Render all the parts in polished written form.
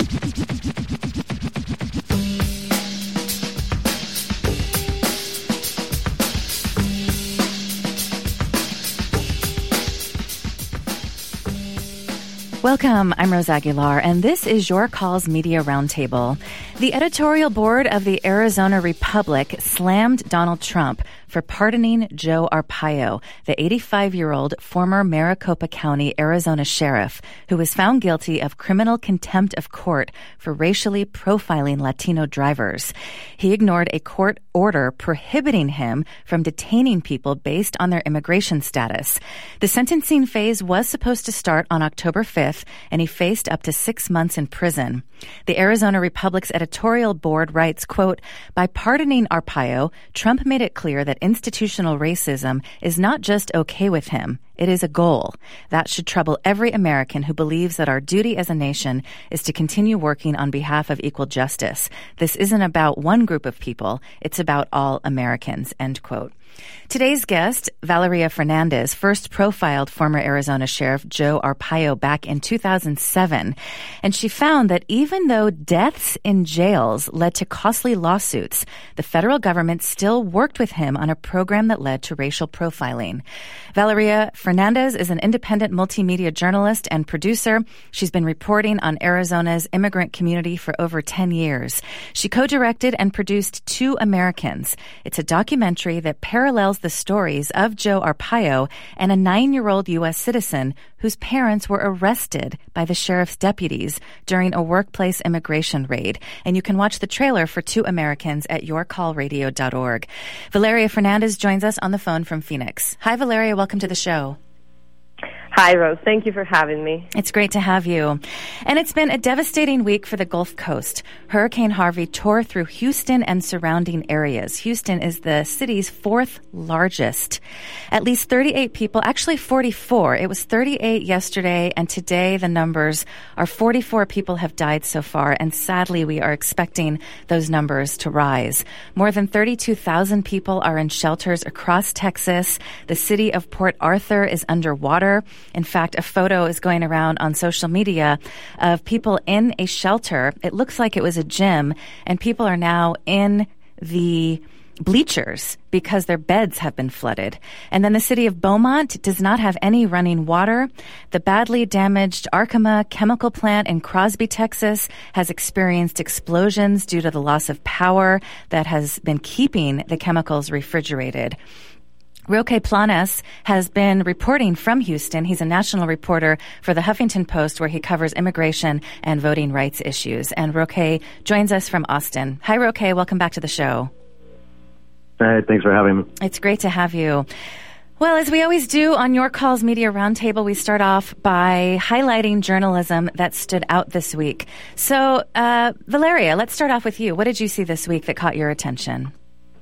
Welcome, I'm Rose Aguilar, and this is Your Calls Media Roundtable. The editorial board of the Arizona Republic slammed Donald Trump for pardoning Joe Arpaio, the 85-year-old former Maricopa County, Arizona sheriff, who was found guilty of criminal contempt of court for racially profiling Latino drivers. He ignored a court order prohibiting him from detaining people based on their immigration status. The sentencing phase was supposed to start on October 5th, and he faced up to 6 months in prison. The Arizona Republic's editorial board writes, quote, "By pardoning Arpaio, Trump made it clear that institutional racism is not just okay with him. It is a goal. That should trouble every American who believes that our duty as a nation is to continue working on behalf of equal justice. This isn't about one group of people. It's about all Americans," end quote. Today's guest, Valeria Fernandez, first profiled former Arizona Sheriff Joe Arpaio back in 2007, and she found that even though deaths in jails led to costly lawsuits, the federal government still worked with him on a program that led to racial profiling. Valeria Fernandez is an independent multimedia journalist and producer. She's been reporting on Arizona's immigrant community for over 10 years. She co-directed and produced Two Americans. It's a documentary that parallels the stories of Joe Arpaio and a 9-year-old U.S. citizen whose parents were arrested by the sheriff's deputies during a workplace immigration raid. And you can watch the trailer for Two Americans at yourcallradio.org. Valeria Fernandez joins us on the phone from Phoenix. Hi, Valeria. Welcome to the show. Hi, Rose. Thank you for having me. It's great to have you. And it's been a devastating week for the Gulf Coast. Hurricane Harvey tore through Houston and surrounding areas. Houston is the city's fourth largest. At least 38 people, actually 44. It was 38 yesterday, and today the numbers are 44 people have died so far, and sadly we are expecting those numbers to rise. More than 32,000 people are in shelters across Texas. The city of Port Arthur is underwater. In fact, a photo is going around on social media of people in a shelter. It looks like it was a gym, and people are now in the bleachers because their beds have been flooded. And then the city of Beaumont does not have any running water. The badly damaged Arkema chemical plant in Crosby, Texas has experienced explosions due to the loss of power that has been keeping the chemicals refrigerated. Roque Planes has been reporting from Houston. He's a national reporter for the Huffington Post, where he covers immigration and voting rights issues. And Roque joins us from Austin. Hi, Roque. Welcome back to the show. Hey, thanks for having me. It's great to have you. Well, as we always do on Your Calls Media Roundtable, we start off by highlighting journalism that stood out this week. So, Valeria, let's start off with you. What did you see this week that caught your attention?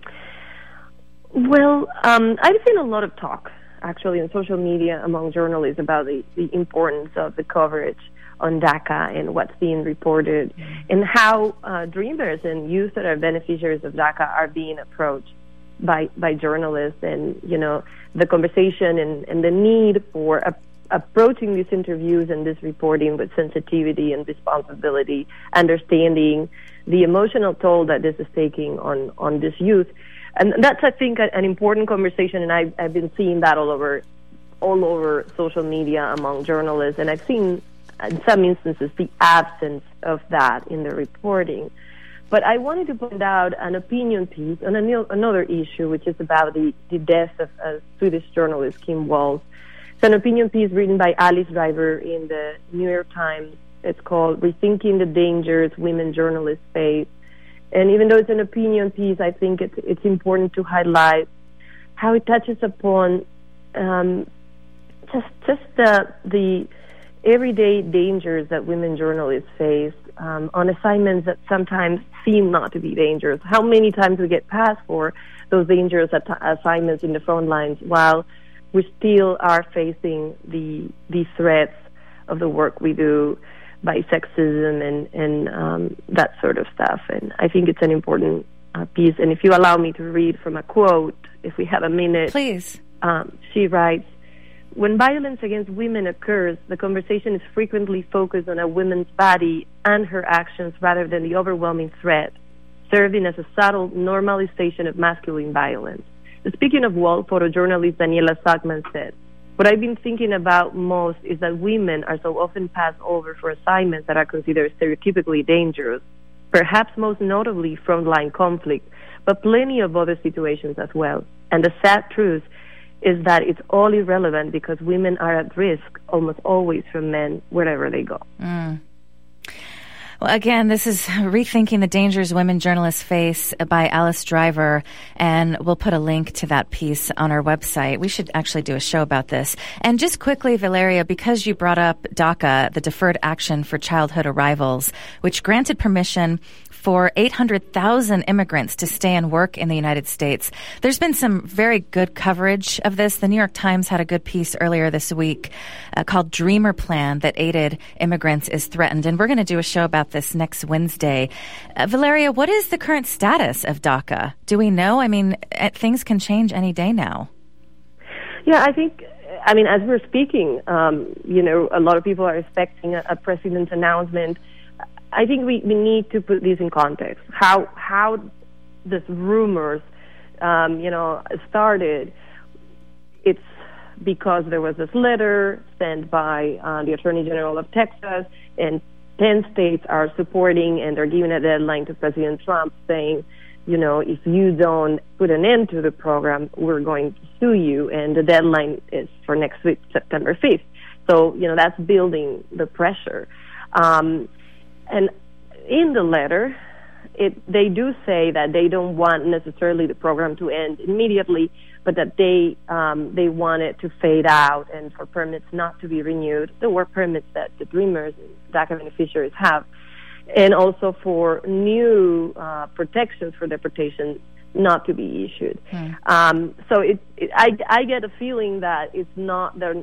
Well, I've seen a lot of talk, actually, on social media among journalists about the importance of the coverage on DACA and what's being reported, and how dreamers and youth that are beneficiaries of DACA are being approached by journalists, and, you know, the conversation and the need for approaching these interviews and this reporting with sensitivity and responsibility, understanding the emotional toll that this is taking on this youth. And that's, I think, an important conversation, and I've been seeing that all over social media among journalists, and I've seen, in some instances, the absence of that in the reporting. But I wanted to point out an opinion piece on another issue, which is about the death of Swedish journalist Kim Walls. It's an opinion piece written by Alice Driver in the New York Times. It's called "Rethinking the Dangers Women Journalists Face." And even though it's an opinion piece, I think it's important to highlight how it touches upon just the everyday dangers that women journalists face on assignments that sometimes seem not to be dangerous. How many times we get passed for those dangerous assignments in the front lines while we still are facing the threats of the work we do by sexism and that sort of stuff. And I think it's an important piece. And if you allow me to read from a quote, if we have a minute. Please. She writes, when violence against women occurs, the conversation is frequently focused on a woman's body and her actions rather than the overwhelming threat, serving as a subtle normalization of masculine violence. Speaking of Wall, photojournalist Daniela Sackman said, "What I've been thinking about most is that women are so often passed over for assignments that are considered stereotypically dangerous, perhaps most notably frontline conflict, but plenty of other situations as well. And the sad truth is that it's all irrelevant because women are at risk almost always from men wherever they go." Well, again, this is Rethinking the Dangers Women Journalists Face by Alice Driver, and we'll put a link to that piece on our website. We should actually do a show about this. And just quickly, Valeria, because you brought up DACA, the Deferred Action for Childhood Arrivals, which granted permission for 800,000 immigrants to stay and work in the United States. There's been some very good coverage of this. The New York Times had a good piece earlier this week called Dreamer Plan that aided immigrants is threatened. And we're going to do a show about this next Wednesday. Valeria, what is the current status of DACA? Do we know? I mean, things can change any day now. Yeah, I think, as we're speaking, a lot of people are expecting a president's announcement. I think we need to put this in context. How this rumors, started. It's because there was this letter sent by the Attorney General of Texas, and 10 states are supporting, and they're giving a deadline to President Trump saying, if you don't put an end to the program, we're going to sue you, and the deadline is for next week, September 5th. So, that's building the pressure. And in the letter, they do say that they don't want necessarily the program to end immediately, but that they want it to fade out and for permits not to be renewed. There were permits that the Dreamers and DACA beneficiaries have, and also for new protections for deportation not to be issued. So I get a feeling that it's not the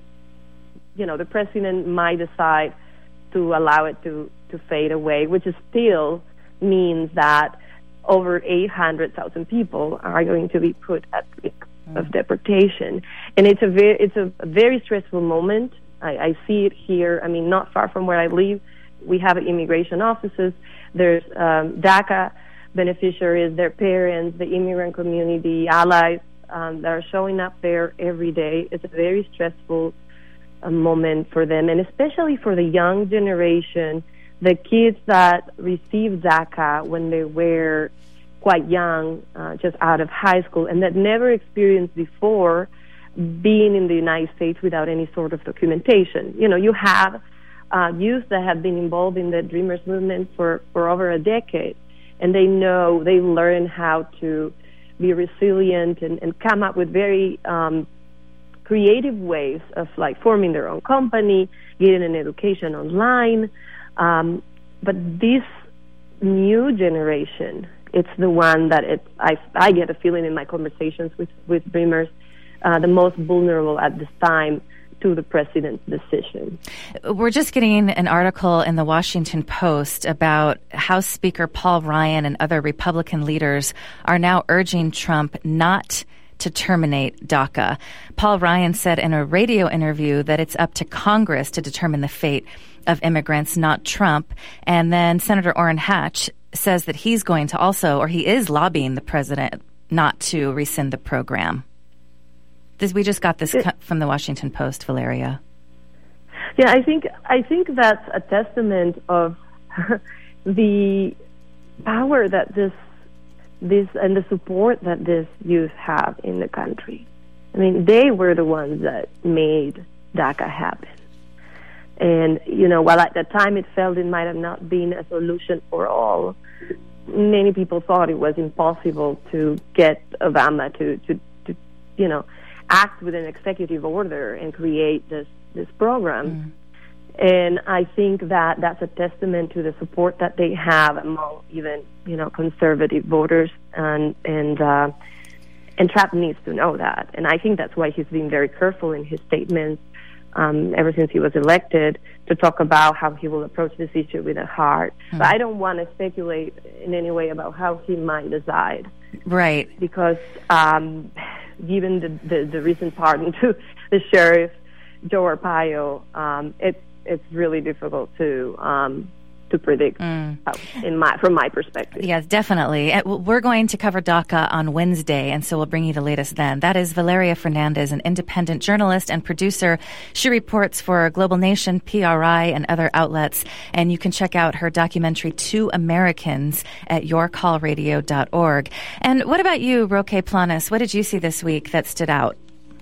president might decide to allow it to fade away, which is still means that over 800,000 people are going to be put at risk of deportation. And it's a very stressful moment. I see it here. Not far from where I live, we have immigration offices. There's DACA beneficiaries, their parents, the immigrant community, allies that are showing up there every day. It's a very stressful moment for them, and especially for the young generation, the kids that received DACA when they were quite young, just out of high school, and that never experienced before being in the United States without any sort of documentation. You have youth that have been involved in the Dreamers movement for over a decade, and they learn how to be resilient and come up with very creative ways of forming their own company, getting an education online. But this new generation, it's the one that I get a feeling in my conversations with Dreamers, the most vulnerable at this time to the president's decision. We're just getting an article in the Washington Post about House Speaker Paul Ryan and other Republican leaders are now urging Trump not to terminate DACA. Paul Ryan said in a radio interview that it's up to Congress to determine the fate of immigrants, not Trump. And then Senator Orrin Hatch says that he's going to also, or he is lobbying the president not to rescind the program. We just got this from the Washington Post, Valeria. Yeah, I think that's a testament of the power that this and the support that this youth have in the country. They were the ones that made DACA happen. And, while at the time it felt it might have not been a solution for all, many people thought it was impossible to get Obama to act with an executive order and create this program. And I think that that's a testament to the support that they have among even, conservative voters, and Trump needs to know that. And I think that's why he's been very careful in his statements ever since he was elected to talk about how he will approach this issue with a heart. But I don't want to speculate in any way about how he might decide. Right. Because given the recent pardon to the sheriff, Joe Arpaio, it's really difficult to predict from my perspective. Yes, definitely. We're going to cover DACA on Wednesday, and so we'll bring you the latest then. That is Valeria Fernandez, an independent journalist and producer. She reports for Global Nation, PRI, and other outlets, and you can check out her documentary, Two Americans, at yourcallradio.org. And what about you, Roque Planas? What did you see this week that stood out?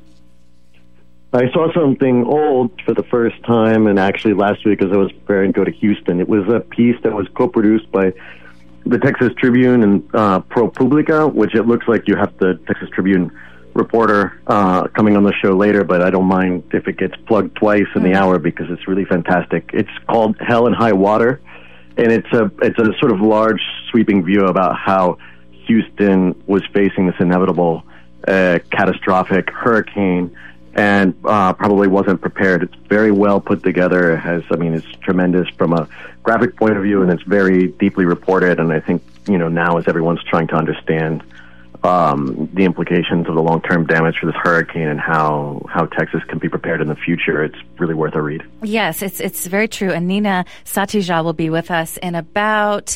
I saw something old for the first time, and actually last week as I was preparing to go to Houston. It was a piece that was co-produced by the Texas Tribune and ProPublica, which it looks like you have the Texas Tribune reporter coming on the show later, but I don't mind if it gets plugged twice in the hour because it's really fantastic. It's called Hell and High Water, and it's a sort of large, sweeping view about how Houston was facing this inevitable catastrophic hurricane and probably wasn't prepared. It's very well put together. It's tremendous from a graphic point of view, and it's very deeply reported. And I think, now as everyone's trying to understand the implications of the long-term damage for this hurricane and how Texas can be prepared in the future, it's really worth a read. Yes, it's very true. And Nina Satija will be with us in about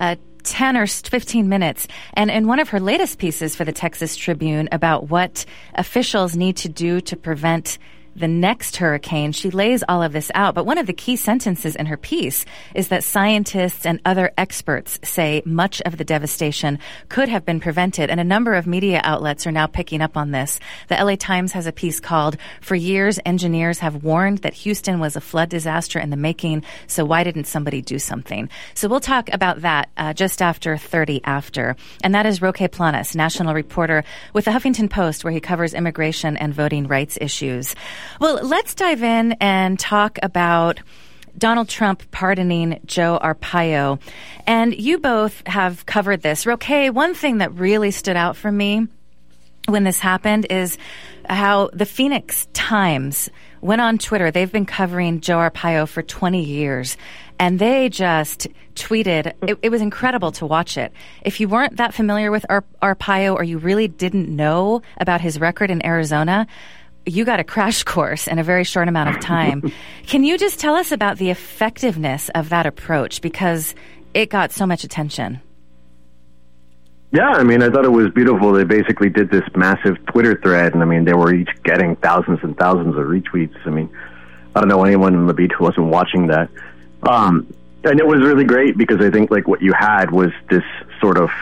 10 or 15 minutes. And in one of her latest pieces for the Texas Tribune about what officials need to do to prevent the next hurricane, she lays all of this out. But one of the key sentences in her piece is that scientists and other experts say much of the devastation could have been prevented. And a number of media outlets are now picking up on this. The LA Times has a piece called, "For years, engineers have warned that Houston was a flood disaster in the making, so why didn't somebody do something?" So we'll talk about that just after 30 after. And that is Roque Planas, national reporter with the Huffington Post, where he covers immigration and voting rights issues. Well, let's dive in and talk about Donald Trump pardoning Joe Arpaio. And you both have covered this. Roque, one thing that really stood out for me when this happened is how the Phoenix Times went on Twitter. They've been covering Joe Arpaio for 20 years. And they just tweeted, it was incredible to watch it. If you weren't that familiar with Arpaio, or you really didn't know about his record in Arizona, you got a crash course in a very short amount of time. Can you just tell us about the effectiveness of that approach? Because it got so much attention. Yeah, I thought it was beautiful. They basically did this massive Twitter thread, and they were each getting thousands and thousands of retweets. I don't know anyone in the beat who wasn't watching that. And it was really great because I think what you had was this sort of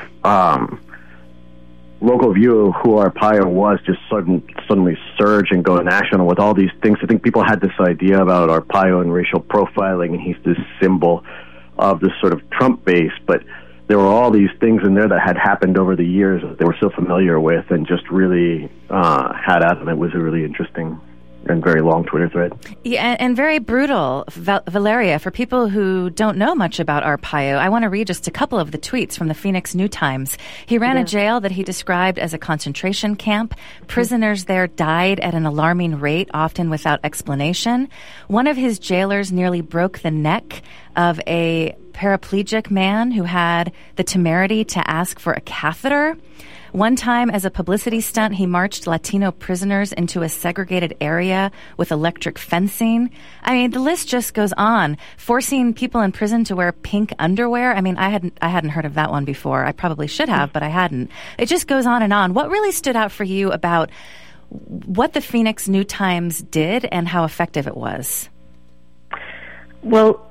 local view of who Arpaio was just suddenly surge and go national with all these things. I think people had this idea about Arpaio and racial profiling, and he's this symbol of this sort of Trump base, but there were all these things in there that had happened over the years that they were so familiar with and just really had at them. It was a really interesting and very long Twitter thread. Yeah, and very brutal. Valeria, for people who don't know much about Arpaio, I want to read just a couple of the tweets from the Phoenix New Times. He ran a jail that he described as a concentration camp. Prisoners there died at an alarming rate, often without explanation. One of his jailers nearly broke the neck of a paraplegic man who had the temerity to ask for a catheter. One time, as a publicity stunt, he marched Latino prisoners into a segregated area with electric fencing. The list just goes on. Forcing people in prison to wear pink underwear. I hadn't heard of that one before. I probably should have, but I hadn't. It just goes on and on. What really stood out for you about what the Phoenix New Times did and how effective it was? Well,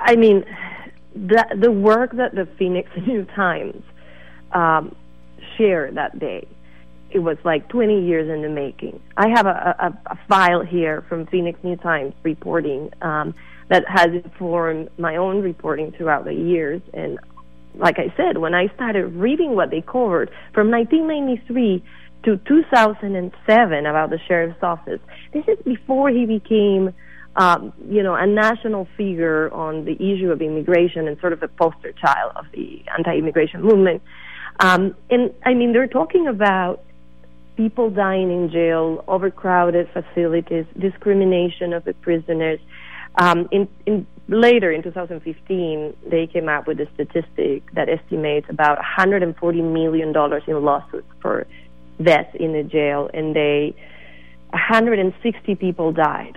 the work that the Phoenix New Times shared that day, it was 20 years in the making. I have a file here from Phoenix New Times reporting that has informed my own reporting throughout the years. And like I said, when I started reading what they covered from 1993 to 2007 about the sheriff's office, this is before he became a national figure on the issue of immigration and sort of a poster child of the anti-immigration movement. They're talking about people dying in jail, overcrowded facilities, discrimination of the prisoners. Later in 2015, they came up with a statistic that estimates about $140 million in lawsuits for deaths in the jail, and 160 people died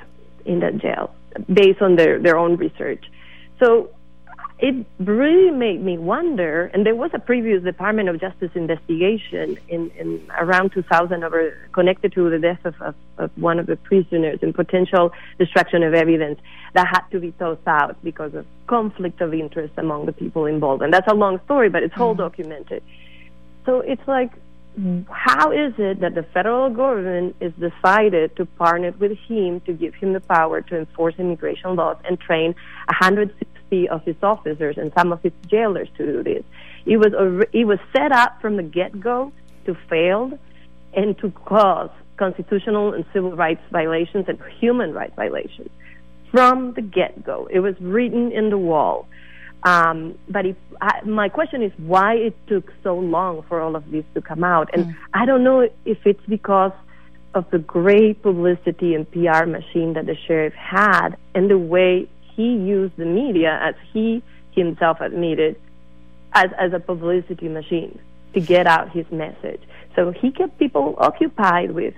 in that jail, based on their own research. So it really made me wonder, and there was a previous Department of Justice investigation in around 2000 connected to the death of one of the prisoners and potential destruction of evidence that had to be tossed out because of conflict of interest among the people involved. And that's a long story, but it's all documented. So it's like, how is it that the federal government is decided to partner with him to give him the power to enforce immigration laws and train 160 of his officers and some of his jailers to do this? It was set up from the get-go to fail and to cause constitutional and civil rights violations and human rights violations from the get-go. It was written in the wall. But my question is why it took so long for all of this to come out. And I don't know if it's because of the great publicity and PR machine that the sheriff had and the way he used the media, as he himself admitted, as a publicity machine to get out his message. So he kept people occupied with,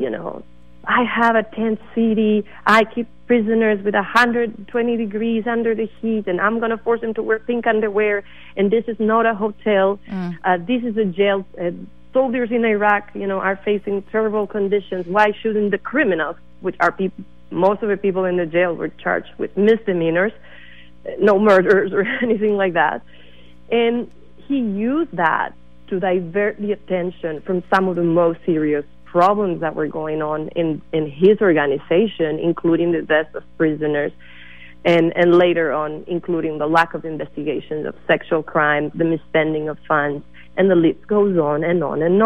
I have a tent city, I keep prisoners with 120 degrees under the heat, and I'm going to force them to wear pink underwear, and this is not a hotel. This is a jail. Soldiers in Iraq, are facing terrible conditions. Why shouldn't the criminals, which are most of the people in the jail were charged with misdemeanors, no murders or anything like that. And he used that to divert the attention from some of the most serious problems that were going on in his organization, including the deaths of prisoners, and later on, including the lack of investigations of sexual crimes, the misspending of funds, and the list goes on and on and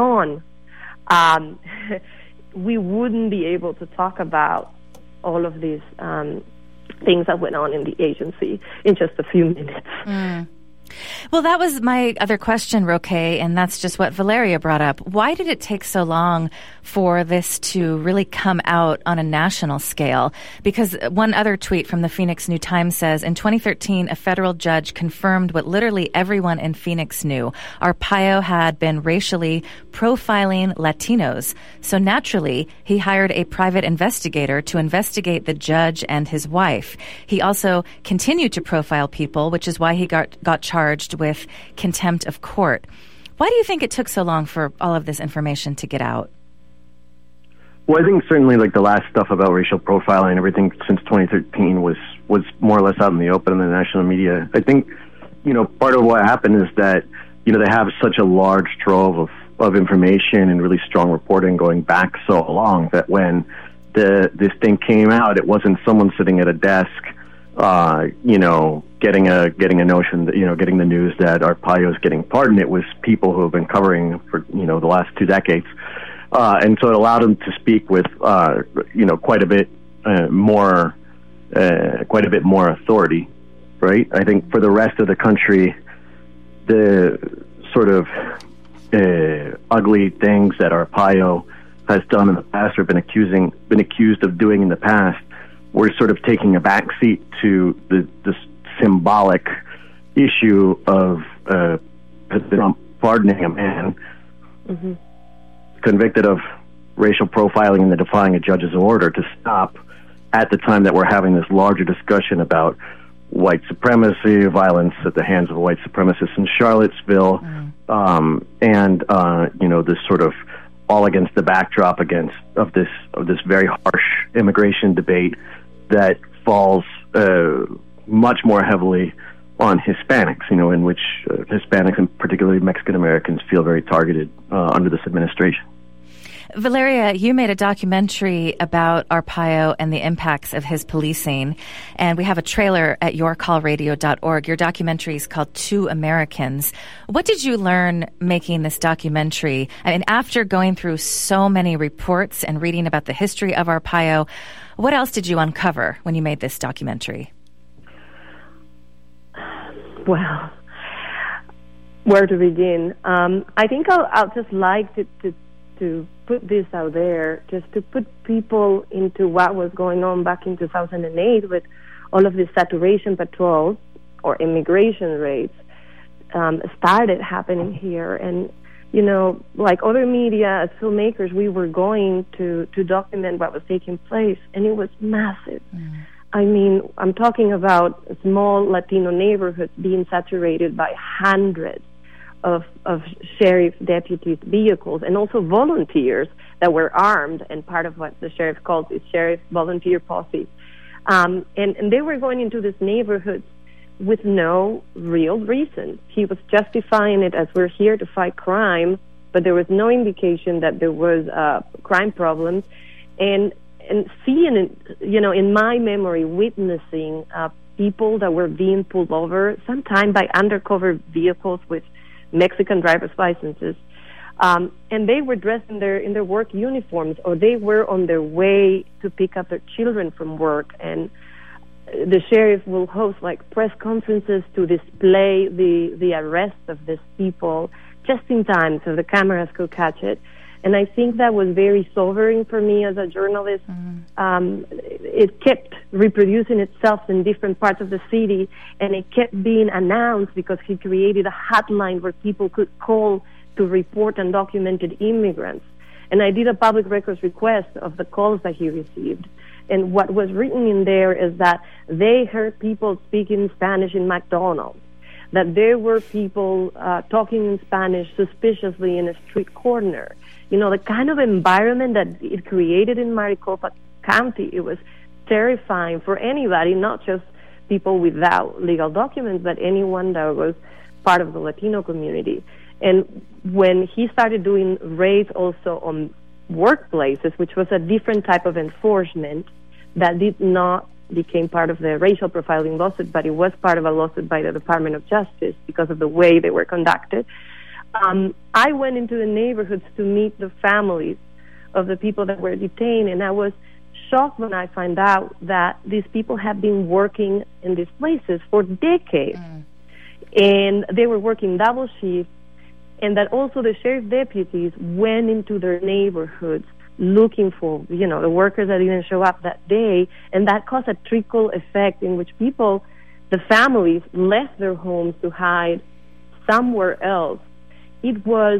on. We wouldn't be able to talk about all of these things that went on in the agency in just a few minutes. Well, that was my other question, Roque, and that's just what Valeria brought up. Why did it take so long for this to really come out on a national scale? Because one other tweet from the Phoenix New Times says, in 2013, a federal judge confirmed what literally everyone in Phoenix knew. Arpaio had been racially profiling Latinos. So naturally, he hired a private investigator to investigate the judge and his wife. He also continued to profile people, which is why he got charged with contempt of court. Why do you think it took so long for all of this information to get out? Well, I think certainly the last stuff about racial profiling and everything since 2013 was more or less out in the open in the national media. I think, part of what happened is that, they have such a large trove of information and really strong reporting going back so long that when this thing came out, it wasn't someone sitting at a desk getting a notion that, getting the news that Arpaio's getting pardoned. It was people who have been covering for, the last 2 decades. And so it allowed him to speak with, quite a bit more authority, right? I think for the rest of the country, the sort of ugly things that Arpaio has done in the past or been accused of doing in the past, we're sort of taking a backseat to the symbolic issue of Trump pardoning a man convicted of racial profiling and defying a judge's order to stop at the time that we're having this larger discussion about white supremacy, violence at the hands of white supremacists in Charlottesville, and this sort of all against the backdrop of this very harsh immigration debate that falls much more heavily on Hispanics, in which Hispanics and particularly Mexican Americans feel very targeted under this administration. Valeria, you made a documentary about Arpaio and the impacts of his policing, and we have a trailer at yourcallradio.org. Your documentary is called Two Americans. What did you learn making this documentary? I mean, after going through so many reports and reading about the history of Arpaio, what else did you uncover when you made this documentary? Well, where to begin? I think I'll just like to put this out there, just to put people into what was going on back in 2008 with all of the saturation patrols or immigration raids started happening here. And like other media, as filmmakers, we were going to document what was taking place, and it was massive. I mean, I'm talking about small Latino neighborhoods being saturated by hundreds of sheriff deputies' vehicles, and also volunteers that were armed, and part of what the sheriff calls his sheriff volunteer posse. And they were going into these neighborhoods with no real reason. He was justifying it as we're here to fight crime, but there was no indication that there was crime problems. And seeing it, in my memory, witnessing people that were being pulled over, sometimes by undercover vehicles with Mexican driver's licenses, and they were dressed in their work uniforms, or they were on their way to pick up their children from work, and the sheriff will host like press conferences to display the arrest of these people just in time so the cameras could catch it. And I think that was very sobering for me as a journalist. It kept reproducing itself in different parts of the city, and it kept being announced because he created a hotline where people could call to report undocumented immigrants. And I did a public records request of the calls that he received. And what was written in there is that they heard people speaking Spanish in McDonald's, that there were people talking in Spanish suspiciously in a street corner. The kind of environment that it created in Maricopa County, it was terrifying for anybody, not just people without legal documents, but anyone that was part of the Latino community. And when he started doing raids also on workplaces, which was a different type of enforcement that did not became part of the racial profiling lawsuit, but it was part of a lawsuit by the Department of Justice because of the way they were conducted. I went into the neighborhoods to meet the families of the people that were detained, and I was shocked when I found out that these people have been working in these places for decades, and they were working double shifts, and that also the sheriff deputies went into their neighborhoods looking for, the workers that didn't show up that day, and that caused a trickle effect in which people, the families, left their homes to hide somewhere else. It was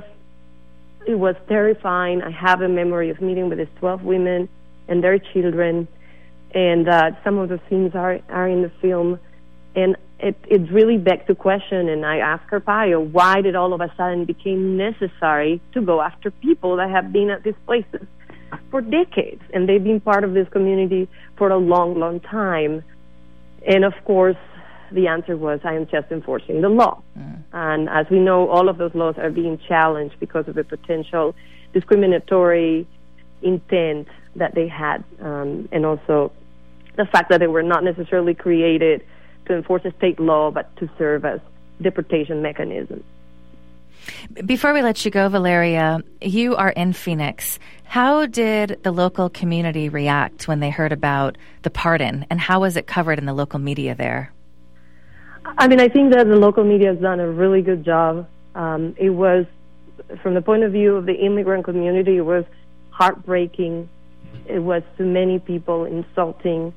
terrifying. I have a memory of meeting with these 12 women and their children, and some of the scenes are in the film, and it really begs the question, and I asked Arpaio, why did all of a sudden became necessary to go after people that have been at these places for decades, and they've been part of this community for a long, long time. And of course, the answer was, I am just enforcing the law. And as we know, all of those laws are being challenged because of the potential discriminatory intent that they had, and also the fact that they were not necessarily created to enforce a state law, but to serve as deportation mechanisms. Before we let you go, Valeria, you are in Phoenix. How did the local community react when they heard about the pardon, and how was it covered in the local media there? I mean, I think that the local media has done a really good job. It was, from the point of view of the immigrant community, it was heartbreaking. It was to many people insulting.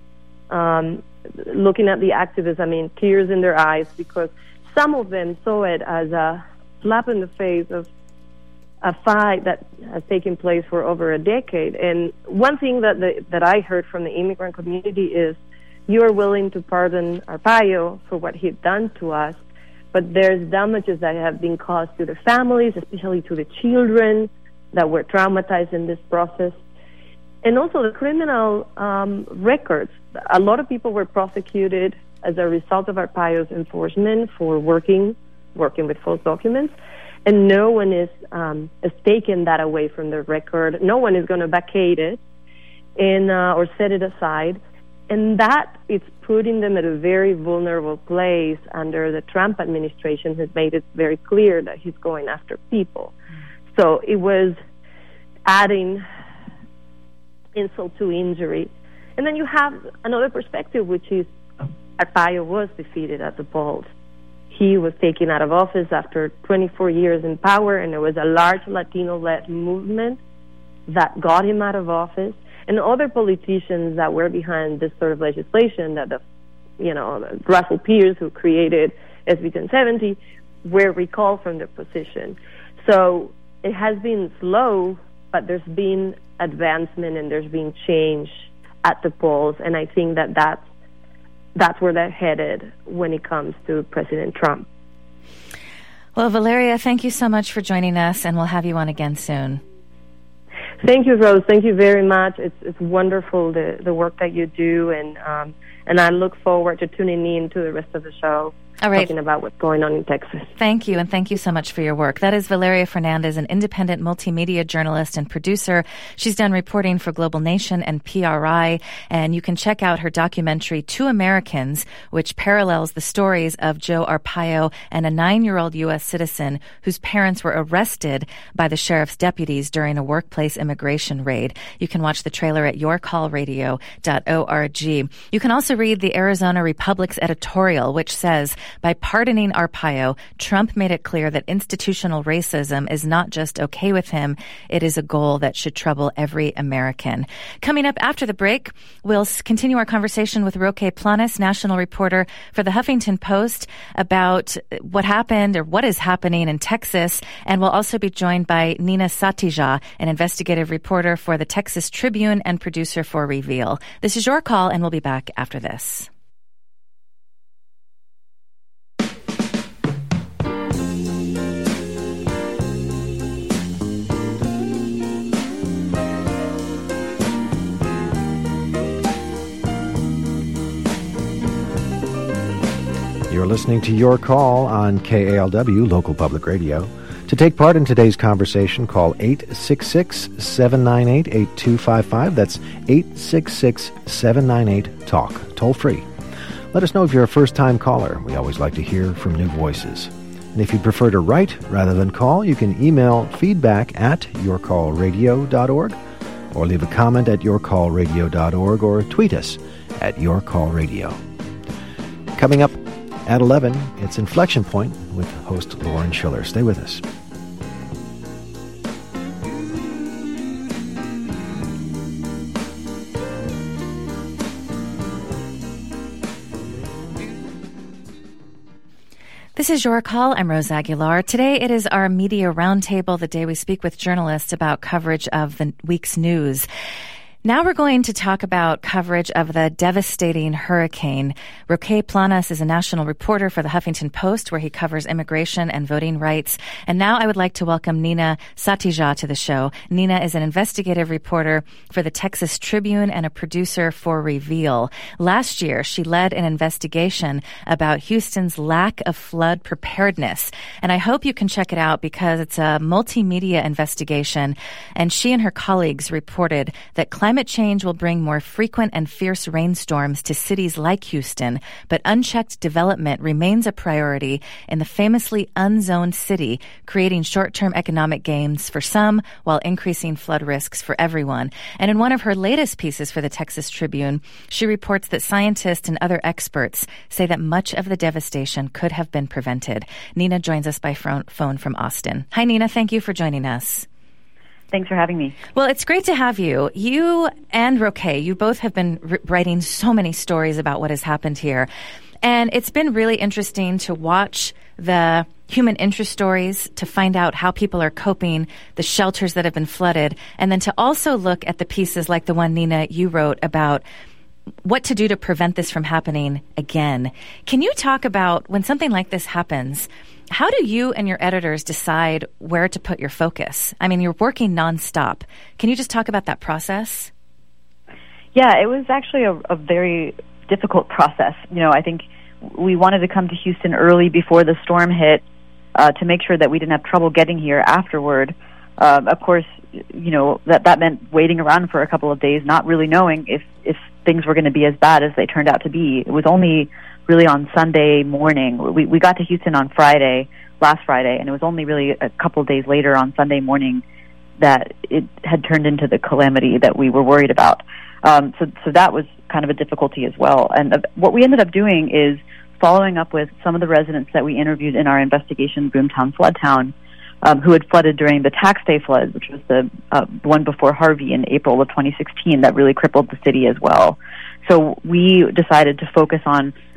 Looking at the activists, I mean, tears in their eyes, because some of them saw it as a slap in the face of a fight that has taken place for over a decade. And one thing that I heard from the immigrant community is, you are willing to pardon Arpaio for what he'd done to us, but there's damages that have been caused to the families, especially to the children that were traumatized in this process. And also the criminal records. A lot of people were prosecuted as a result of Arpaio's enforcement for working with false documents, and no one is taken that away from the record. No one is going to vacate it and or set it aside, and that is putting them at a very vulnerable place under the Trump administration, who's made it very clear that he's going after people. So it was adding insult to injury. And then you have another perspective, which is Arpaio was defeated at the polls. He was taken out of office after 24 years in power, and there was a large Latino-led movement that got him out of office. And other politicians that were behind this sort of legislation, that Russell Pierce, who created SB 1070, were recalled from their position. So it has been slow, but there's been advancement and there's been change at the polls, and I think that's where they're headed when it comes to President Trump. Well, Valeria, thank you so much for joining us, and we'll have you on again soon. Thank you, Rose. Thank you very much. It's wonderful, the work that you do, and I look forward to tuning in to the rest of the show. All right. Talking about what's going on in Texas. Thank you, and thank you so much for your work. That is Valeria Fernandez, an independent multimedia journalist and producer. She's done reporting for Global Nation and PRI, and you can check out her documentary, Two Americans, which parallels the stories of Joe Arpaio and a 9-year-old U.S. citizen whose parents were arrested by the sheriff's deputies during a workplace immigration raid. You can watch the trailer at yourcallradio.org. You can also read the Arizona Republic's editorial, which says, by pardoning Arpaio, Trump made it clear that institutional racism is not just okay with him, it is a goal that should trouble every American. Coming up after the break, we'll continue our conversation with Roque Planas, national reporter for the Huffington Post, about what happened or what is happening in Texas, and we'll also be joined by Nina Satija, an investigative reporter for the Texas Tribune and producer for Reveal. This is Your Call, and we'll be back after this. You're listening to Your Call on KALW, local public radio. To take part in today's conversation, call 866-798-8255. That's 866-798-TALK, toll free. Let us know if you're a first-time caller. We always like to hear from new voices. And if you'd prefer to write rather than call, you can email feedback@yourcallradio.org or leave a comment at yourcallradio.org or tweet us at yourcallradio. Coming up at 11, it's Inflection Point with host Lauren Schiller. Stay with us. This is Your Call. I'm Rose Aguilar. Today it is our Media Roundtable, the day we speak with journalists about coverage of the week's news. Now we're going to talk about coverage of the devastating hurricane. Roque Planas is a national reporter for the Huffington Post, where he covers immigration and voting rights. And now I would like to welcome Nina Satija to the show. Nina is an investigative reporter for the Texas Tribune and a producer for Reveal. Last year, she led an investigation about Houston's lack of flood preparedness. And I hope you can check it out because it's a multimedia investigation. And she and her colleagues reported that climate change will bring more frequent and fierce rainstorms to cities like Houston, but unchecked development remains a priority in the famously unzoned city, creating short-term economic gains for some while increasing flood risks for everyone. And in one of her latest pieces for the Texas Tribune, she reports that scientists and other experts say that much of the devastation could have been prevented. Nina joins us by phone from Austin. Hi, Nina. Thank you for joining us. Thanks for having me. Well, it's great to have you. You and Roque, you both have been writing so many stories about what has happened here. And it's been really interesting to watch the human interest stories, to find out how people are coping, the shelters that have been flooded, and then to also look at the pieces like the one, Nina, you wrote about what to do to prevent this from happening again. Can you talk about when something like this happens, how do you and your editors decide where to put your focus? I mean, you're working nonstop. Can you just talk about that process? Yeah, it was actually a very difficult process. You know, I think we wanted to come to Houston early before the storm hit to make sure that we didn't have trouble getting here afterward. Of course, you know, that meant waiting around for a couple of days, not really knowing if things were going to be as bad as they turned out to be. It was only really on Sunday morning. We got to Houston on last Friday, and it was only really a couple of days later on Sunday morning that it had turned into the calamity that we were worried about. So that was kind of a difficulty as well. And what we ended up doing is following up with some of the residents that we interviewed in our investigation, Boomtown Floodtown, who had flooded during the tax day flood, which was the one before Harvey in April of 2016 that really crippled the city as well. So we decided to focus on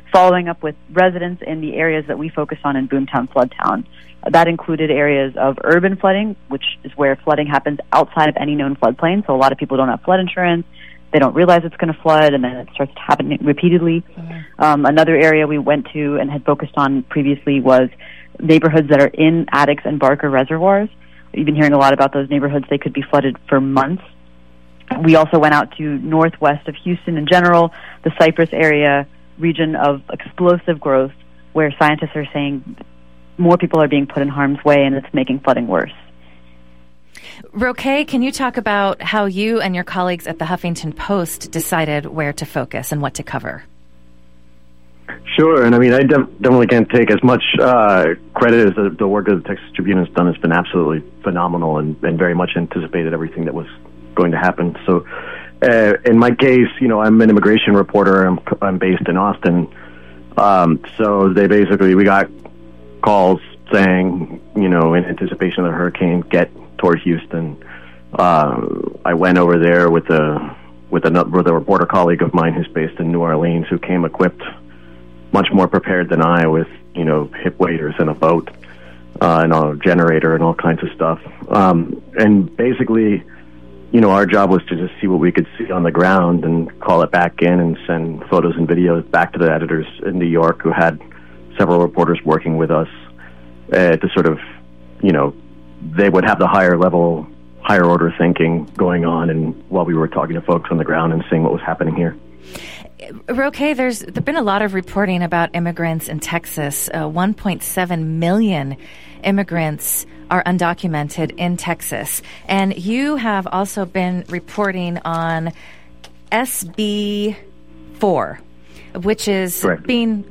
following up with residents in the areas that we focus on in Boomtown Floodtown. That included areas of urban flooding, which is where flooding happens outside of any known floodplain. So a lot of people don't have flood insurance. They don't realize it's going to flood, and then it starts to happen repeatedly. Another area we went to and had focused on previously was neighborhoods that are in Addicks and Barker reservoirs. You've been hearing a lot about those neighborhoods. They could be flooded for months. We also went out to northwest of Houston in general, the Cypress area, region of explosive growth, where scientists are saying more people are being put in harm's way, and it's making flooding worse. Roque, can you talk about how you and your colleagues at the Huffington Post decided where to focus and what to cover? Sure, and I mean, I definitely can't take as much credit as the work that the Texas Tribune has done. It's been absolutely phenomenal and very much anticipated everything that was going to happen. So, in my case, I'm an immigration reporter. I'm based in Austin. So we got calls saying, in anticipation of the hurricane, get toward Houston. I went over there with a reporter colleague of mine who's based in New Orleans, who came equipped much more prepared than I, with hip waders and a boat and a generator and all kinds of stuff. And basically, our job was to just see what we could see on the ground and call it back in and send photos and videos back to the editors in New York, who had several reporters working with us to sort of, they would have the higher order thinking going on, and while we were talking to folks on the ground and seeing what was happening here. Roque, there's been a lot of reporting about immigrants in Texas. 1.7 million immigrants are undocumented in Texas. And you have also been reporting on SB 4, which is Correct.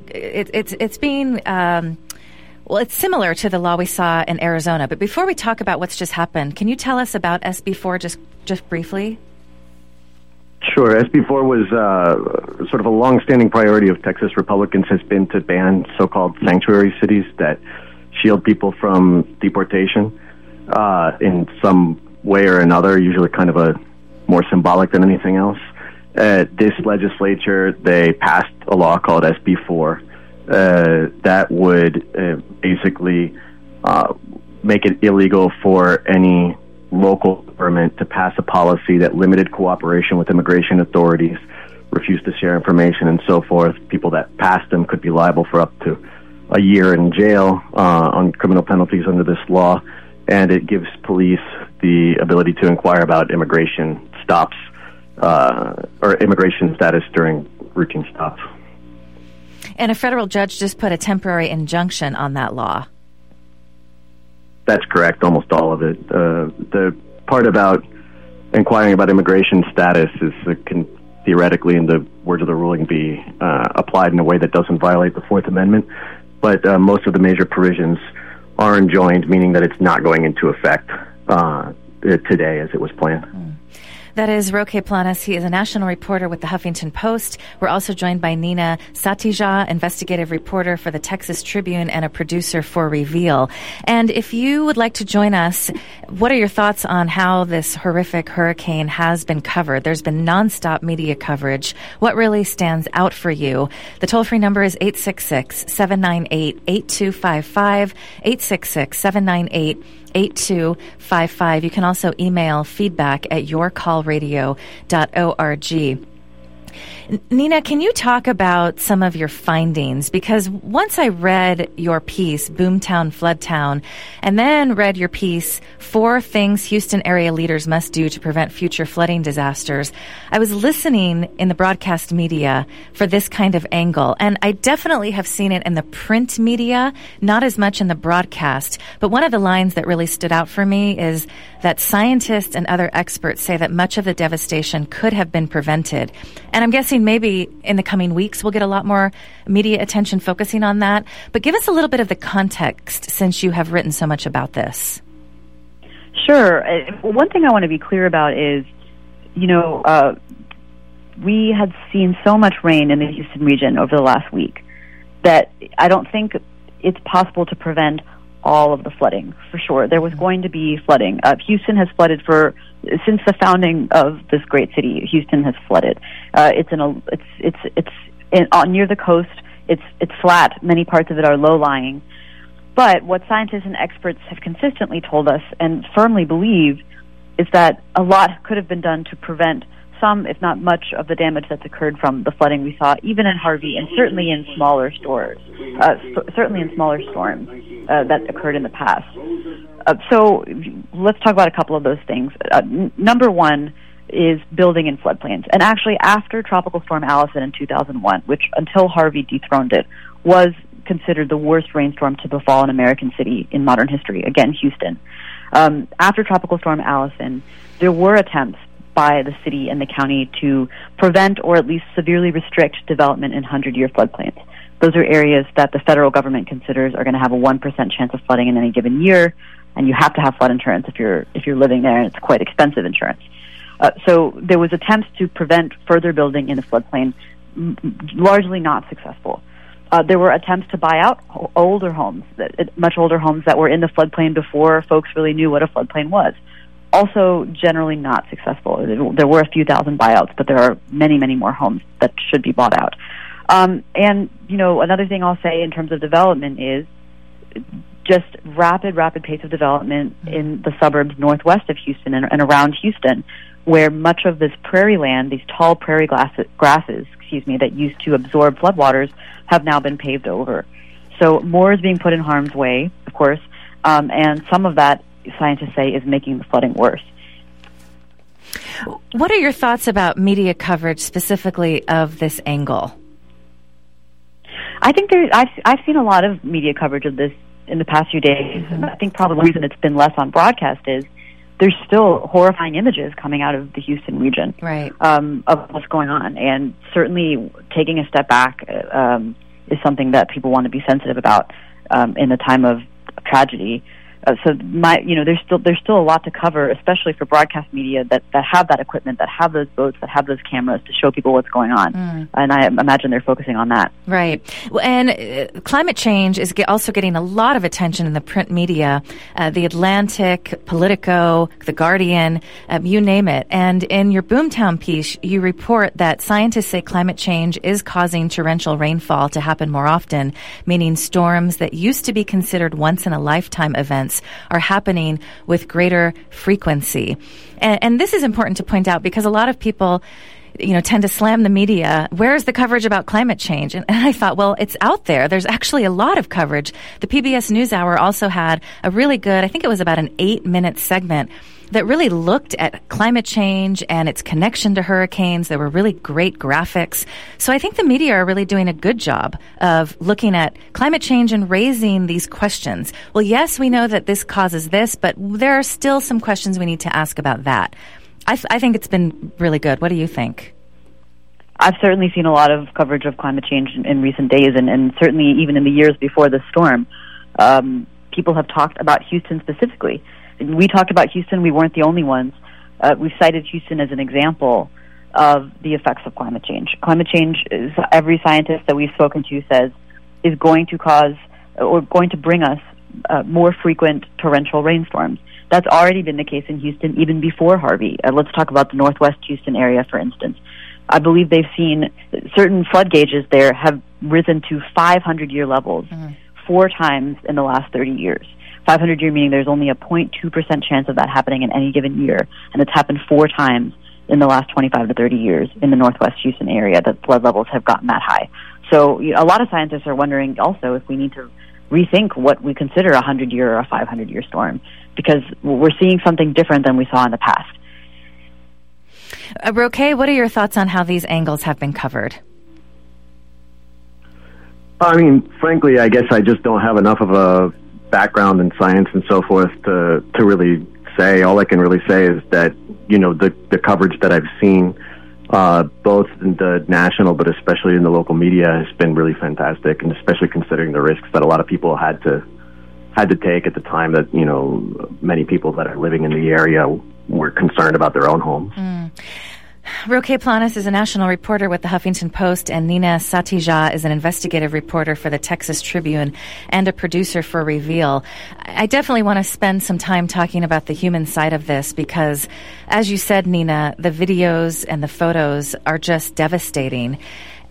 It's similar to the law we saw in Arizona. But before we talk about what's just happened, can you tell us about SB 4 just briefly? Sure. SB 4 was sort of a long-standing priority of Texas Republicans, has been to ban so-called sanctuary cities that shield people from deportation in some way or another, usually kind of a more symbolic than anything else. This legislature, they passed a law called SB 4 that would basically make it illegal for any local government to pass a policy that limited cooperation with immigration authorities, refused to share information, and so forth. People that passed them could be liable for up to a year in jail on criminal penalties under this law, and it gives police the ability to inquire about immigration stops or immigration status during routine stops. And a federal judge just put a temporary injunction on that law. That's correct, almost all of it. The part about inquiring about immigration status can theoretically, in the words of the ruling, be applied in a way that doesn't violate the Fourth Amendment. But most of the major provisions are enjoined, meaning that it's not going into effect today as it was planned. That is Roque Planas. He is a national reporter with the Huffington Post. We're also joined by Nina Satija, investigative reporter for the Texas Tribune and a producer for Reveal. And if you would like to join us, what are your thoughts on how this horrific hurricane has been covered? There's been nonstop media coverage. What really stands out for you? The toll-free number is 866-798-8255, 866-798-8255. You can also email feedback@yourcallradio.org. Nina, can you talk about some of your findings? Because once I read your piece, Boomtown Floodtown, and then read your piece, 4 Things Houston Area Leaders Must Do to Prevent Future Flooding Disasters, I was listening in the broadcast media for this kind of angle. And I definitely have seen it in the print media, not as much in the broadcast. But one of the lines that really stood out for me is that scientists and other experts say that much of the devastation could have been prevented. And I'm guessing maybe in the coming weeks we'll get a lot more media attention focusing on that. But give us a little bit of the context, since you have written so much about this. Sure. One thing I want to be clear about is, we had seen so much rain in the Houston region over the last week that I don't think it's possible to prevent all of the flooding. For sure, there was going to be flooding. Houston has flooded since the founding of this great city. Houston has flooded. It's near the coast It's flat. Many parts of it are low-lying. But what scientists and experts have consistently told us and firmly believe is that a lot could have been done to prevent some, if not much, of the damage that's occurred from the flooding we saw, even in Harvey, and certainly in smaller storms that occurred in the past. So let's talk about a couple of those things. Number one is building in floodplains. And actually, after Tropical Storm Allison in 2001, which until Harvey dethroned it, was considered the worst rainstorm to befall an American city in modern history, again, Houston. After Tropical Storm Allison, there were attempts by the city and the county to prevent or at least severely restrict development in 100-year floodplains. Those are areas that the federal government considers are going to have a 1% chance of flooding in any given year, and you have to have flood insurance if you're living there, and it's quite expensive insurance. So there was attempts to prevent further building in the floodplain, largely not successful. There were attempts to buy out older homes, much older homes that were in the floodplain before folks really knew what a floodplain was. Also generally not successful. There were a few thousand buyouts, but there are many, many more homes that should be bought out. And, another thing I'll say in terms of development is just rapid pace of development in the suburbs northwest of Houston and around Houston, where much of this prairie land, these tall prairie grasses, that used to absorb floodwaters, have now been paved over. So more is being put in harm's way, of course, and some of that, scientists say, is making the flooding worse. What are your thoughts about media coverage specifically of this angle? I think I've seen a lot of media coverage of this in the past few days. Mm-hmm. I think probably the reason it's been less on broadcast is there's still horrifying images coming out of the Houston region, right, of what's going on. And certainly taking a step back is something that people want to be sensitive about in a time of tragedy. There's still a lot to cover, especially for broadcast media that have that equipment, that have those boats, that have those cameras to show people what's going on. And I imagine they're focusing on that. Right. And climate change is also getting a lot of attention in the print media, The Atlantic, Politico, The Guardian, you name it. And in your Boomtown piece, you report that scientists say climate change is causing torrential rainfall to happen more often, meaning storms that used to be considered once-in-a-lifetime events are happening with greater frequency. And this is important to point out because a lot of people, tend to slam the media. Where's the coverage about climate change? And I thought, well, it's out there. There's actually a lot of coverage. The PBS NewsHour also had a really good, I think it was about an 8-minute segment that really looked at climate change and its connection to hurricanes. There were really great graphics. So I think the media are really doing a good job of looking at climate change and raising these questions. Well, yes, we know that this causes this, but there are still some questions we need to ask about that. I think it's been really good. What do you think? I've certainly seen a lot of coverage of climate change in recent days, and certainly even in the years before the storm. People have talked about Houston specifically. We talked about Houston. We weren't the only ones. We've cited Houston as an example of the effects of climate change. Climate change, is, every scientist that we've spoken to says, is going to cause or going to bring us more frequent torrential rainstorms. That's already been the case in Houston even before Harvey. Let's talk about the northwest Houston area, for instance. I believe they've seen certain flood gauges there have risen to 500-year levels 4 times in the last 30 years. 500-year meaning there's only a 0.2% chance of that happening in any given year, and it's happened 4 times in the last 25 to 30 years in the northwest Houston area that flood levels have gotten that high. So a lot of scientists are wondering also if we need to rethink what we consider a 100-year or a 500-year storm, because we're seeing something different than we saw in the past. Roque, what are your thoughts on how these angles have been covered? I mean, frankly, I guess I just don't have enough of a background in science and so forth to really say. All I can really say is that, the coverage that I've seen, both in the national but especially in the local media, has been really fantastic, and especially considering the risks that a lot of people had to take at the time that, many people that are living in the area were concerned about their own homes. Roque Planas is a national reporter with the Huffington Post, and Nina Satija is an investigative reporter for the Texas Tribune and a producer for Reveal. I definitely want to spend some time talking about the human side of this because, as you said, Nina, the videos and the photos are just devastating.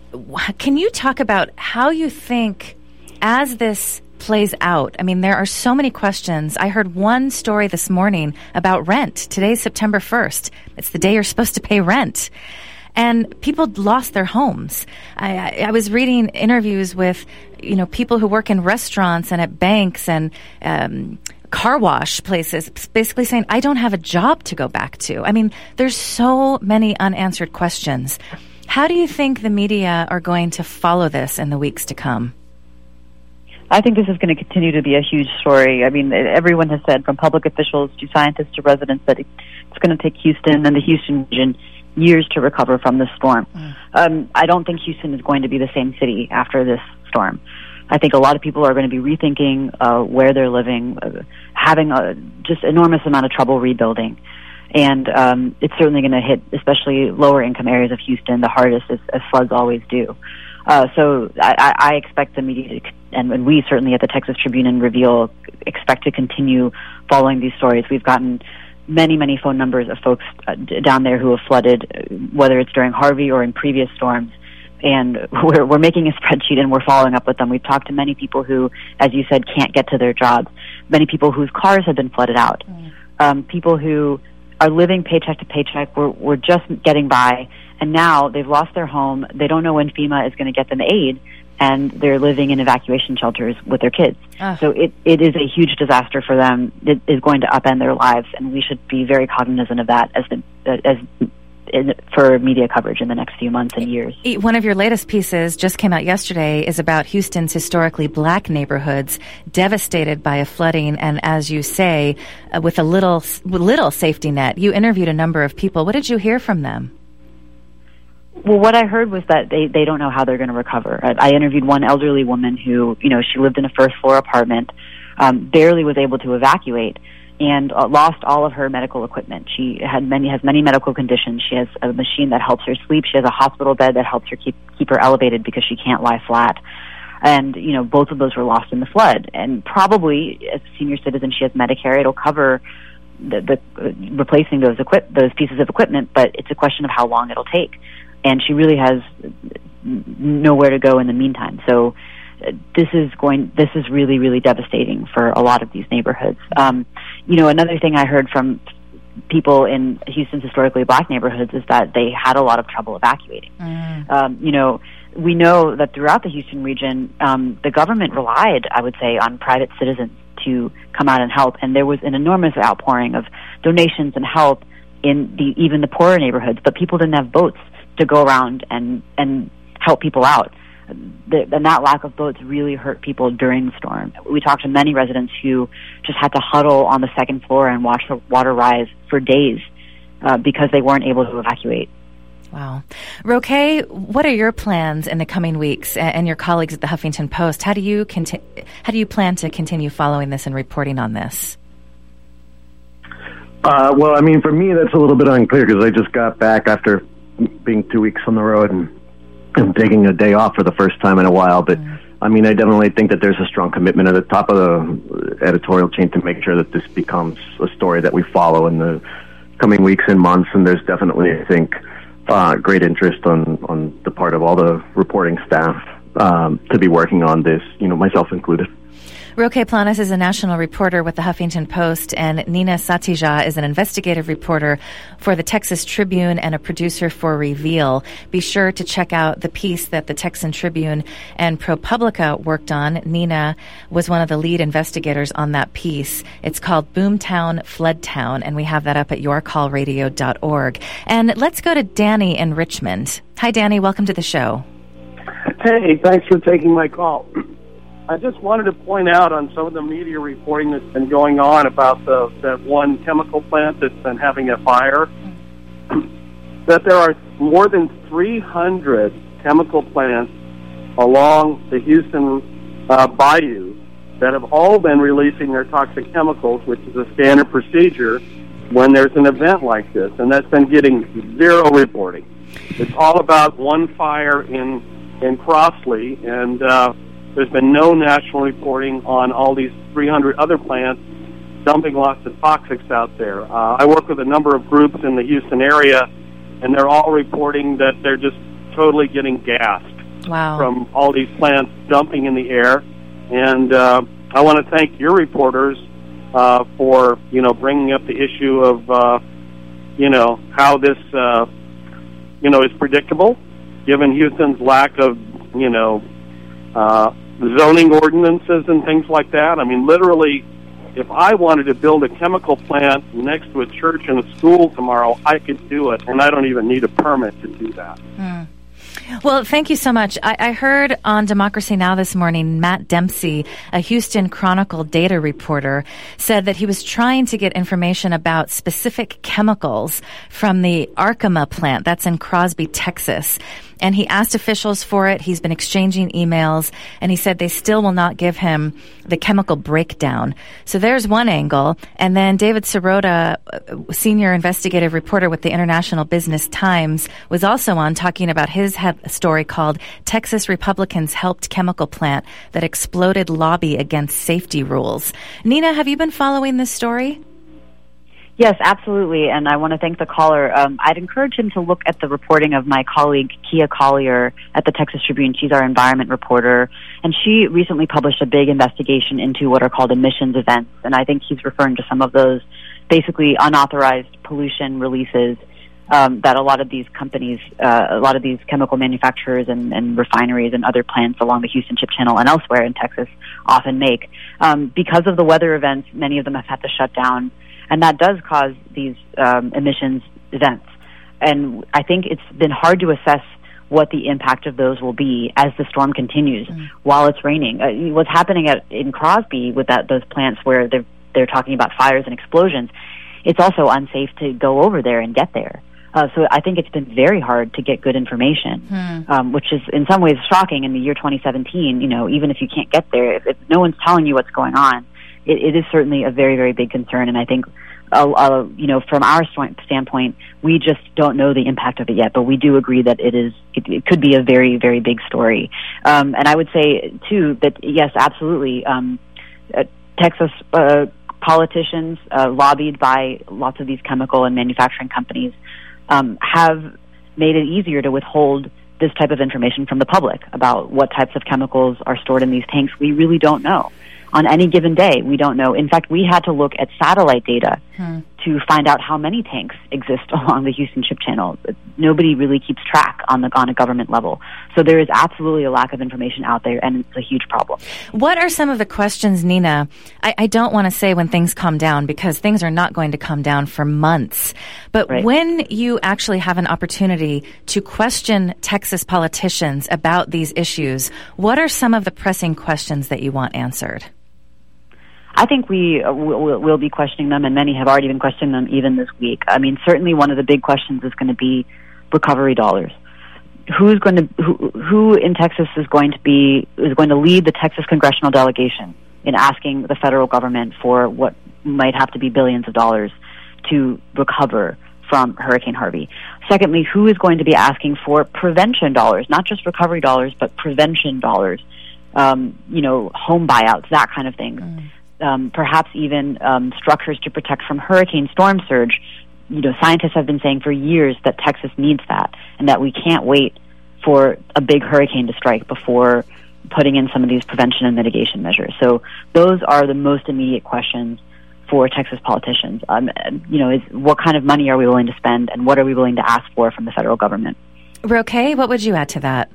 can you talk about how you think, as this plays out? I mean, there are so many questions. I heard one story this morning about rent. Today's September 1st. It's the day you're supposed to pay rent. And people lost their homes. I was reading interviews with, people who work in restaurants and at banks and car wash places, basically saying, I don't have a job to go back to. I mean, there's so many unanswered questions. How do you think the media are going to follow this in the weeks to come? I think this is going to continue to be a huge story. I mean, everyone has said, from public officials to scientists to residents, that it's going to take Houston and the Houston region years to recover from this storm. I don't think Houston is going to be the same city after this storm. I think a lot of people are going to be rethinking where they're living, having a just enormous amount of trouble rebuilding. And it's certainly going to hit, especially lower income areas of Houston, the hardest, as floods always do. So I expect the media to, and we certainly at the Texas Tribune and Reveal expect to continue following these stories. We've gotten many phone numbers of folks down there who have flooded, whether it's during Harvey or in previous storms. And we're making a spreadsheet and we're following up with them. We've talked to many people who, as you said, can't get to their jobs. Many people whose cars have been flooded out. People who are living paycheck to paycheck. We're just getting by. And now they've lost their home. They don't know when FEMA is going to get them aid, and they're living in evacuation shelters with their kids. So it is a huge disaster for them. It is going to upend their lives, and we should be very cognizant of that for media coverage in the next few months and years. One of your latest pieces just came out yesterday is about Houston's historically black neighborhoods devastated by a flooding, and as you say, with a little safety net. You interviewed a number of people. What did you hear from them? Well, what I heard was that they don't know how they're going to recover. I interviewed one elderly woman who, she lived in a first-floor apartment, barely was able to evacuate, and lost all of her medical equipment. She has many medical conditions. She has a machine that helps her sleep. She has a hospital bed that helps her keep her elevated because she can't lie flat. And, both of those were lost in the flood. And probably, as a senior citizen, she has Medicare. It'll cover the replacing those pieces of equipment, but it's a question of how long it'll take. And she really has nowhere to go in the meantime. So this is really, really devastating for a lot of these neighborhoods. Another thing I heard from people in Houston's historically black neighborhoods is that they had a lot of trouble evacuating. We know that throughout the Houston region, the government relied, I would say, on private citizens to come out and help. And there was an enormous outpouring of donations and help in even the poorer neighborhoods, but people didn't have boats to go around and help people out. And that lack of boats really hurt people during the storm. We talked to many residents who just had to huddle on the second floor and watch the water rise for days because they weren't able to evacuate. Wow. Roque, what are your plans in the coming weeks, and your colleagues at the Huffington Post? How do you plan to continue following this and reporting on this? Well, I mean, for me, that's a little bit unclear because I just got back after being 2 weeks on the road and taking a day off for the first time in a while. But I mean, I definitely think that there's a strong commitment at the top of the editorial chain to make sure that this becomes a story that we follow in the coming weeks and months. And there's definitely, I think, great interest on the part of all the reporting staff to be working on this, myself included. Roque Planas is a national reporter with the Huffington Post, and Nina Satija is an investigative reporter for the Texas Tribune and a producer for Reveal. Be sure to check out the piece that the Texan Tribune and ProPublica worked on. Nina was one of the lead investigators on that piece. It's called Boomtown, Floodtown, and we have that up at yourcallradio.org. And let's go to Danny in Richmond. Hi, Danny. Welcome to the show. Hey, thanks for taking my call. I just wanted to point out on some of the media reporting that's been going on about that one chemical plant that's been having a fire, that there are more than 300 chemical plants along the Houston bayou that have all been releasing their toxic chemicals, which is a standard procedure when there's an event like this, and that's been getting zero reporting. It's all about one fire in Crossley, and there's been no national reporting on all these 300 other plants dumping lots of toxics out there. I work with a number of groups in the Houston area, and they're all reporting that they're just totally getting gassed. from all these plants dumping in the air. And I want to thank your reporters for, bringing up the issue of, how this, is predictable, given Houston's lack of, zoning ordinances and things like that. I mean, literally, if I wanted to build a chemical plant next to a church and a school tomorrow, I could do it, and I don't even need a permit to do that. Well, thank you so much. I heard on Democracy Now! This morning, Matt Dempsey, a Houston Chronicle data reporter, said that he was trying to get information about specific chemicals from the Arkema plant that's in Crosby, Texas. And he asked officials for it. He's been exchanging emails, and he said they still will not give him the chemical breakdown. So there's one angle. And then David Sirota, senior investigative reporter with the International Business Times, was also on talking about his story called Texas Republicans Helped Chemical Plant That Exploded Lobby Against Safety Rules. Nina, have you been following this story? Yes, absolutely, and I want to thank the caller. I'd encourage him to look at the reporting of my colleague, Kia Collier, at the Texas Tribune. She's our environment reporter, and she recently published a big investigation into what are called emissions events, and I think he's referring to some of those basically unauthorized pollution releases that a lot of these companies, a lot of these chemical manufacturers and refineries and other plants along the Houston Ship Channel and elsewhere in Texas often make. Because of the weather events, many of them have had to shut down. And that does cause these emissions events. And I think it's been hard to assess what the impact of those will be as the storm continues while it's raining. What's happening in Crosby with those plants where they're talking about fires and explosions, it's also unsafe to go over there and get there. So I think it's been very hard to get good information, which is in some ways shocking in the year 2017. Even if you can't get there, if no one's telling you what's going on, it is certainly a very, very big concern. And I think, from our standpoint, we just don't know the impact of it yet. But we do agree that it could be a very, very big story. And I would say too that yes, absolutely, Texas politicians lobbied by lots of these chemical and manufacturing companies have made it easier to withhold this type of information from the public about what types of chemicals are stored in these tanks. We really don't know. On any given day, we don't know. In fact, we had to look at satellite data to find out how many tanks exist along the Houston Ship Channel. Nobody really keeps track on a government level. So there is absolutely a lack of information out there, and it's a huge problem. What are some of the questions, Nina? I don't want to say when things calm down, because things are not going to calm down for months. But when you actually have an opportunity to question Texas politicians about these issues, what are some of the pressing questions that you want answered? I think we will be questioning them, and many have already been questioning them even this week. I mean, certainly one of the big questions is going to be recovery dollars. Who in Texas is going to lead the Texas congressional delegation in asking the federal government for what might have to be billions of dollars to recover from Hurricane Harvey? Secondly, who is going to be asking for prevention dollars, not just recovery dollars, but prevention dollars? Home buyouts, that kind of thing. Perhaps even structures to protect from hurricane storm surge. Scientists have been saying for years that Texas needs that, and that we can't wait for a big hurricane to strike before putting in some of these prevention and mitigation measures. So those are the most immediate questions for Texas politicians. Is what kind of money are we willing to spend, and what are we willing to ask for from the federal government? Roque, what would you add to that?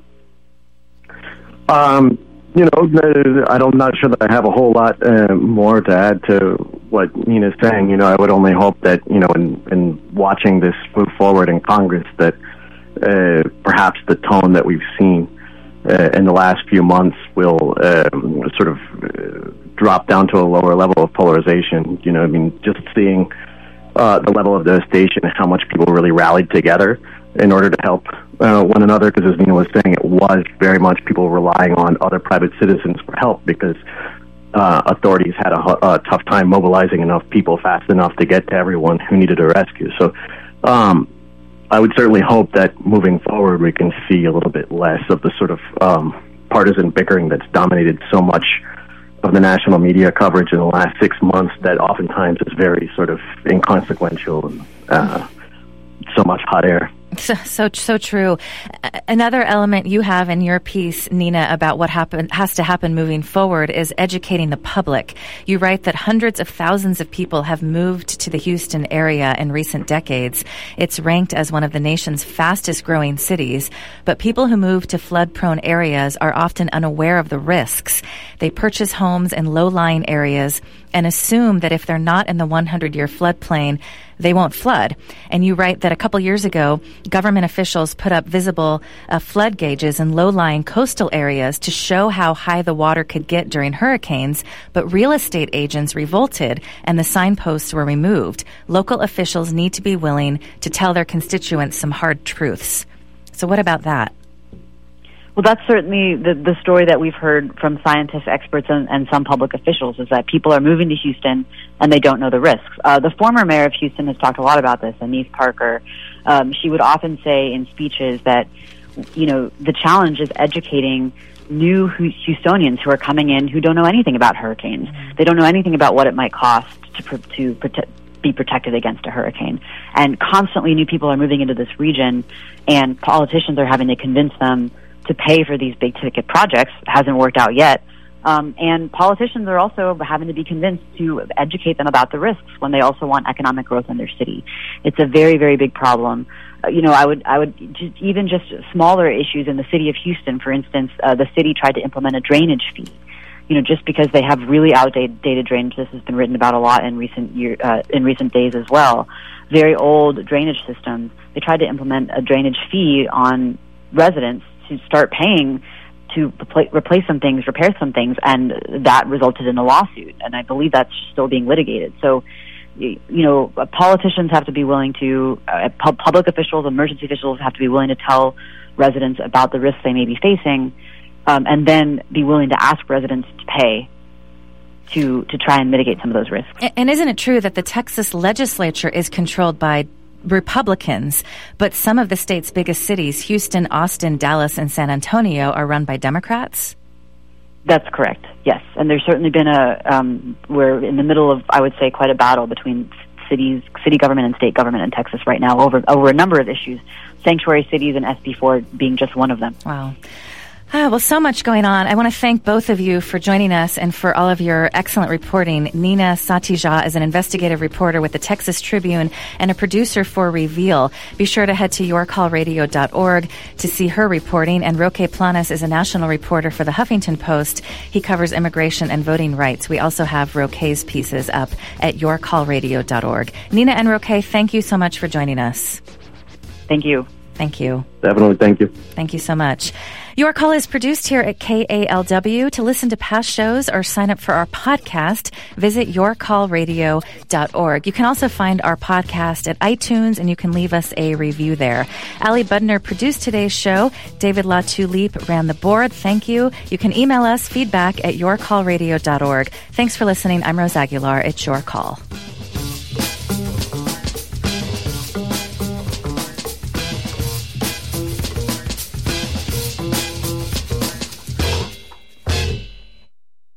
I'm not sure that I have a whole lot more to add to what Nina's saying. I would only hope that, in watching this move forward in Congress, that perhaps the tone that we've seen in the last few months will sort of drop down to a lower level of polarization. Just seeing the level of devastation and how much people really rallied together in order to help one another, because as Nina was saying, it was very much people relying on other private citizens for help because authorities had a tough time mobilizing enough people fast enough to get to everyone who needed a rescue. So I would certainly hope that moving forward we can see a little bit less of the sort of partisan bickering that's dominated so much of the national media coverage in the last 6 months, that oftentimes is very sort of inconsequential and so much hot air. So true. Another element you have in your piece, Nina, about what has to happen moving forward is educating the public. You write that hundreds of thousands of people have moved to the Houston area in recent decades. It's ranked as one of the nation's fastest growing cities, but people who move to flood-prone areas are often unaware of the risks. They purchase homes in low-lying areas and assume that if they're not in the 100-year floodplain, they won't flood. And you write that a couple years ago, government officials put up visible flood gauges in low-lying coastal areas to show how high the water could get during hurricanes, but real estate agents revolted and the signposts were removed. Local officials need to be willing to tell their constituents some hard truths. So what about that? Well, that's certainly the story that we've heard from scientists, experts, and some public officials, is that people are moving to Houston and they don't know the risks. The former mayor of Houston has talked a lot about this, Anise Parker. She would often say in speeches that, the challenge is educating new Houstonians who are coming in who don't know anything about hurricanes. They don't know anything about what it might cost to be protected against a hurricane. And constantly new people are moving into this region, and politicians are having to convince them to pay for these big ticket projects. It hasn't worked out yet. And politicians are also having to be convinced to educate them about the risks when they also want economic growth in their city. It's a very, very big problem. I would just smaller issues in the city of Houston, for instance, the city tried to implement a drainage fee. Just because they have really outdated drainage. This has been written about a lot in recent days as well. Very old drainage systems. They tried to implement a drainage fee on residents to start paying to replace some things, repair some things, and that resulted in a lawsuit. And I believe that's still being litigated. So, politicians have to be willing to, public officials, emergency officials have to be willing to tell residents about the risks they may be facing, and then be willing to ask residents to pay to try and mitigate some of those risks. And isn't it true that the Texas legislature is controlled by Republicans, but some of the state's biggest cities, Houston, Austin, Dallas, and San Antonio, are run by Democrats? That's correct, yes. And there's certainly been we're in the middle of, I would say, quite a battle between city government and state government in Texas right now over a number of issues, sanctuary cities and SB 4 being just one of them. Wow. Well, so much going on. I want to thank both of you for joining us and for all of your excellent reporting. Nina Satija is an investigative reporter with the Texas Tribune and a producer for Reveal. Be sure to head to yourcallradio.org to see her reporting. And Roque Planas is a national reporter for the Huffington Post. He covers immigration and voting rights. We also have Roque's pieces up at yourcallradio.org. Nina and Roque, thank you so much for joining us. Thank you. Thank you. Definitely, thank you. Thank you so much. Your Call is produced here at KALW. To listen to past shows or sign up for our podcast, visit yourcallradio.org. You can also find our podcast at iTunes, and you can leave us a review there. Ali Budner produced today's show. David LaTulippe ran the board. Thank you. You can email us feedback at yourcallradio.org. Thanks for listening. I'm Rose Aguilar. It's Your Call.